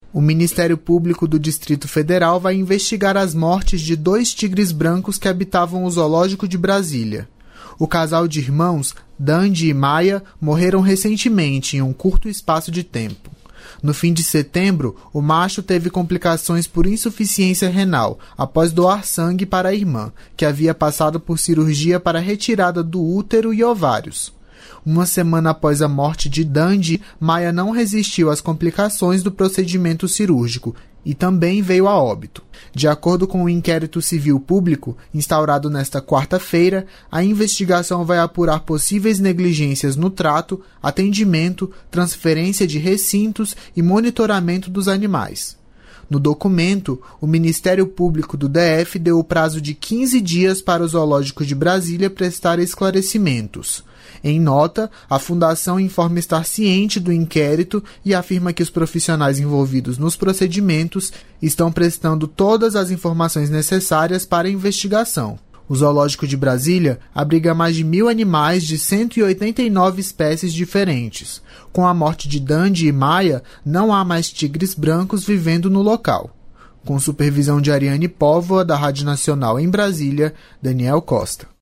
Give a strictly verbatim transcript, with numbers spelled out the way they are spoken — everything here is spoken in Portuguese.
O Ministério Público do Distrito Federal vai investigar as mortes de dois tigres brancos que habitavam o zoológico de Brasília. O casal de irmãos, Dandy e Maia, morreram recentemente em um curto espaço de tempo. No fim de setembro, o macho teve complicações por insuficiência renal após doar sangue para a irmã, que havia passado por cirurgia para retirada do útero e ovários. Uma semana após a morte de Dandy, Maia não resistiu às complicações do procedimento cirúrgico e também veio a óbito. De acordo com o inquérito civil público, instaurado nesta quarta-feira, a investigação vai apurar possíveis negligências no trato, atendimento, transferência de recintos e monitoramento dos animais. No documento, o Ministério Público do D F deu o prazo de quinze dias para o Zoológico de Brasília prestar esclarecimentos. Em nota, a Fundação informa estar ciente do inquérito e afirma que os profissionais envolvidos nos procedimentos estão prestando todas as informações necessárias para a investigação. O Zoológico de Brasília abriga mais de mil animais de cento e oitenta e nove espécies diferentes. Com a morte de Dandy e Maia, não há mais tigres brancos vivendo no local. Com supervisão de Ariane Póvoa, da Rádio Nacional em Brasília, Daniel Costa.